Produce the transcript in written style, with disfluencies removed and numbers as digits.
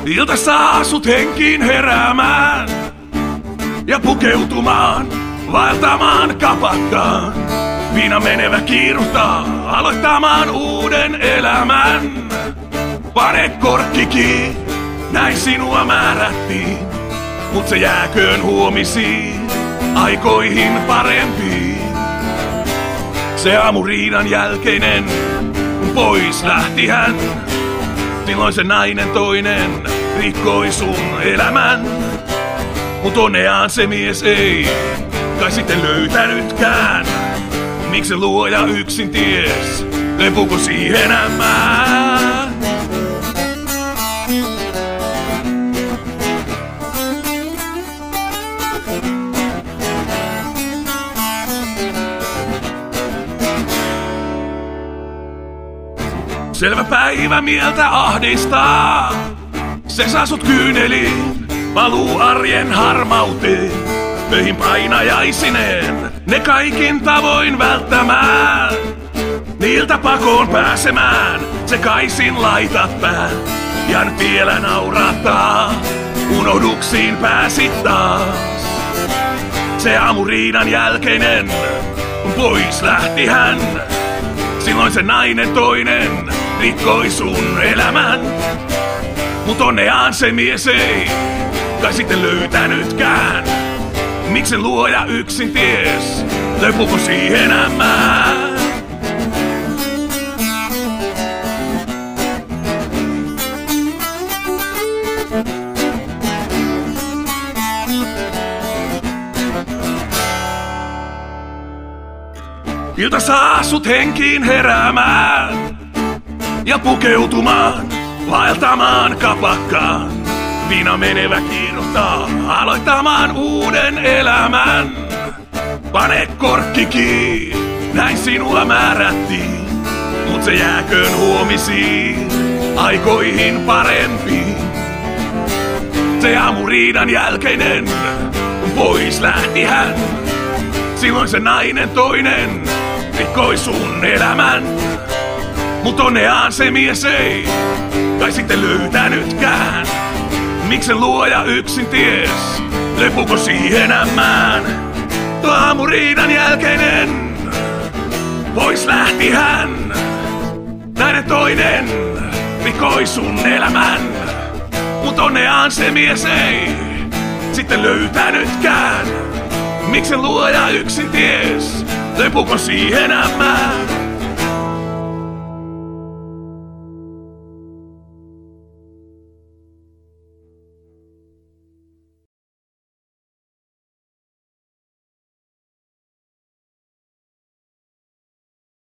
Ilta saa sut henkiin heräämään ja pukeutumaan, vaeltamaan kapakkaan. Viina menevä kiiruhtaa, aloittamaan uuden elämän. Pane korkki kiinni, näin sinua määrättiin, mut se jääköön huomisiin, aikoihin parempiin. Se aamuriidan jälkeinen, pois lähti hän. Silloin se nainen toinen rikkoi sun elämän. Mut onneaan se mies ei kai sitten löytänytkään. Miksi luoja yksin ties, lepuuko siihen ämmään? Selvä päivä mieltä ahdistaa, se saa sut kyyneliin, valuu arjen harmauteen. Töihin painajaisineen, ne kaikin tavoin välttämään. Niiltä pakoon pääsemään, se kaisin laitat pään. Ja nyt vielä naurattaa, unohduksiin pääsit taas. Se aamuriidan jälkeinen, pois lähti hän. Silloin se nainen toinen rikkoi sun elämän. Mut onneaan se mies ei kai sitten löytänytkään. Miksen luoja yksin ties, lepuuko siihen ämmään? Ilta saa sut henkiin heräämään ja pukeutumaan, vaeltamaan kapakkaan. Viina menevä kiiruhtaa, aloittamaan uuden elämän. Pane korkki kiinni, näin sinua määrättiin, mut se jääköön huomisiin, aikoihin parempiin. Se aamuriidan jälkeinen, pois lähti hän. Silloin se nainen toinen rikkoi sun elämän. Mut onneaan se mies ei kai sitten löytänytkään. Miksen luoja yksin ties, lepuuko siihen ämmään? Tuo aamuriidan jälkeinen, pois lähti hän. Nainen toinen rikkoi sun elämän. Mut onneaan se mies ei sitten löytänytkään. Miksen luoja yksin ties, lepuuko siihen ämmään?